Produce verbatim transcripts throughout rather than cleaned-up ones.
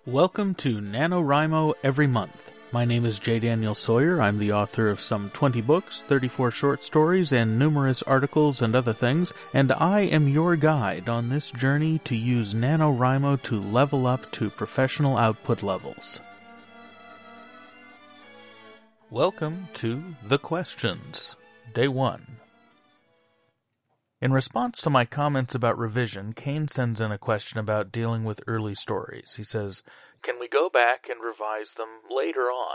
Welcome to NaNoWriMo Every Month. My name is J. Daniel Sawyer. I'm the author of some twenty books, thirty-four short stories, and numerous articles and other things, and I am your guide on this journey to use NaNoWriMo to level up to professional output levels. Welcome to The Questions, Day one. In response to my comments about revision, Kane sends in a question about dealing with early stories. He says, "Can we go back and revise them later on?"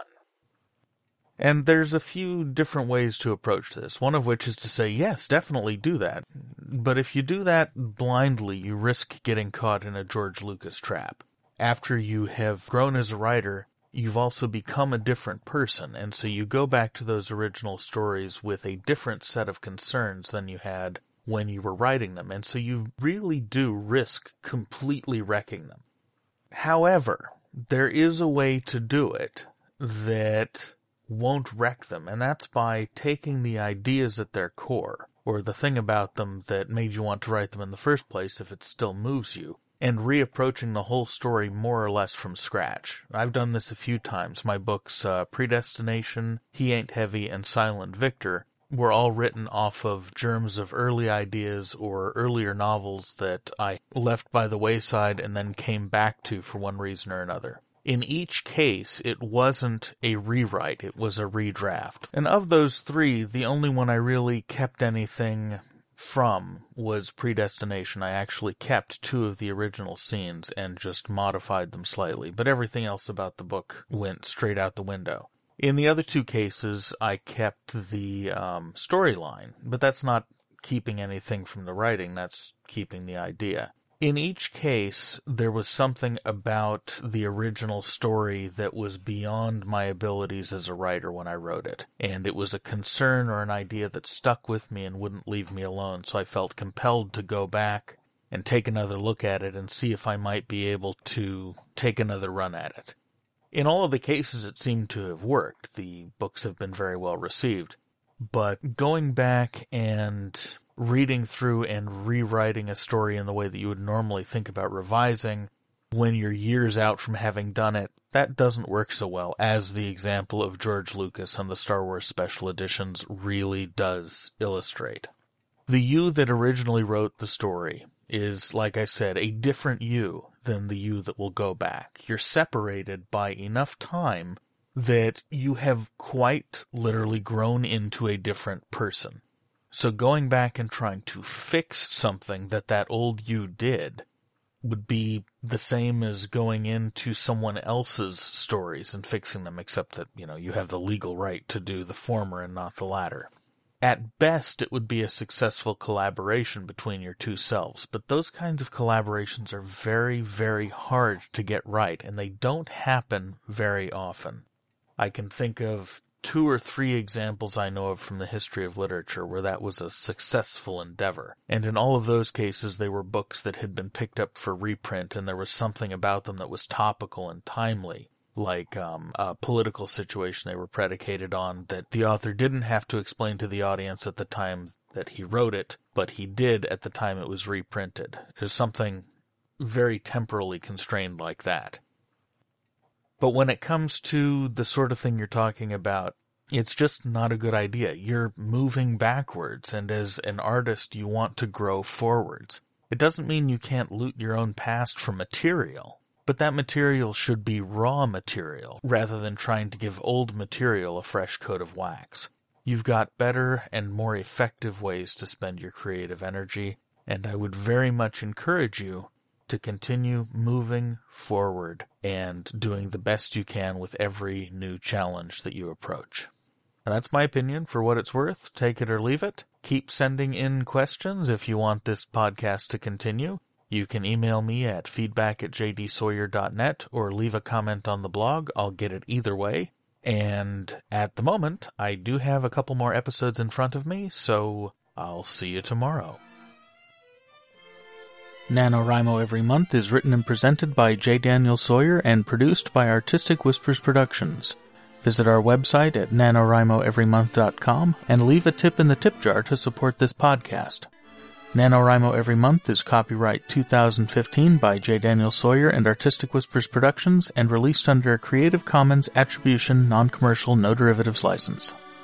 And there's a few different ways to approach this, one of which is to say, yes, definitely do that. But if you do that blindly, you risk getting caught in a George Lucas trap. After you have grown as a writer, you've also become a different person, and so you go back to those original stories with a different set of concerns than you had when you were writing them, and so you really do risk completely wrecking them. However, there is a way to do it that won't wreck them, and that's by taking the ideas at their core, or the thing about them that made you want to write them in the first place if it still moves you, and reapproaching the whole story more or less from scratch. I've done this a few times. My books, uh, Predestination, He Ain't Heavy, and Silent Victor, were all written off of germs of early ideas or earlier novels that I left by the wayside and then came back to for one reason or another. In each case, it wasn't a rewrite, it was a redraft. And of those three, the only one I really kept anything from was Predestination. I actually kept two of the original scenes and just modified them slightly, but everything else about the book went straight out the window. In the other two cases, I kept the um, storyline, but that's not keeping anything from the writing, that's keeping the idea. In each case, there was something about the original story that was beyond my abilities as a writer when I wrote it, and it was a concern or an idea that stuck with me and wouldn't leave me alone, so I felt compelled to go back and take another look at it and see if I might be able to take another run at it. In all of the cases, it seemed to have worked. The books have been very well received. But going back and reading through and rewriting a story in the way that you would normally think about revising when you're years out from having done it, that doesn't work so well, as the example of George Lucas and the Star Wars Special Editions really does illustrate. The you that originally wrote the story is, like I said, a different you than the you that will go back. You're separated by enough time that you have quite literally grown into a different person. So going back and trying to fix something that that old you did would be the same as going into someone else's stories and fixing them, except that, you know, you have the legal right to do the former and not the latter. At best, it would be a successful collaboration between your two selves, but those kinds of collaborations are very, very hard to get right, and they don't happen very often. I can think of two or three examples I know of from the history of literature where that was a successful endeavor, and in all of those cases they were books that had been picked up for reprint, and there was something about them that was topical and timely, like um, a political situation they were predicated on that the author didn't have to explain to the audience at the time that he wrote it, but he did at the time it was reprinted. It was something very temporally constrained like that. But when it comes to the sort of thing you're talking about, it's just not a good idea. You're moving backwards, and as an artist, you want to grow forwards. It doesn't mean you can't loot your own past for material, but that material should be raw material, rather than trying to give old material a fresh coat of wax. You've got better and more effective ways to spend your creative energy, and I would very much encourage you to continue moving forward and doing the best you can with every new challenge that you approach. And that's my opinion. For what it's worth, take it or leave it. Keep sending in questions if you want this podcast to continue. You can email me at feedback at j d sawyer dot net or leave a comment on the blog. I'll get it either way. And at the moment, I do have a couple more episodes in front of me, so I'll see you tomorrow. NaNoWriMo Every Month is written and presented by J. Daniel Sawyer and produced by Artistic Whispers Productions. Visit our website at NaNoWriMo every month dot com and leave a tip in the tip jar to support this podcast. NaNoWriMo Every Month is copyright two thousand fifteen by J. Daniel Sawyer and Artistic Whispers Productions and released under a Creative Commons Attribution Non-Commercial No Derivatives license.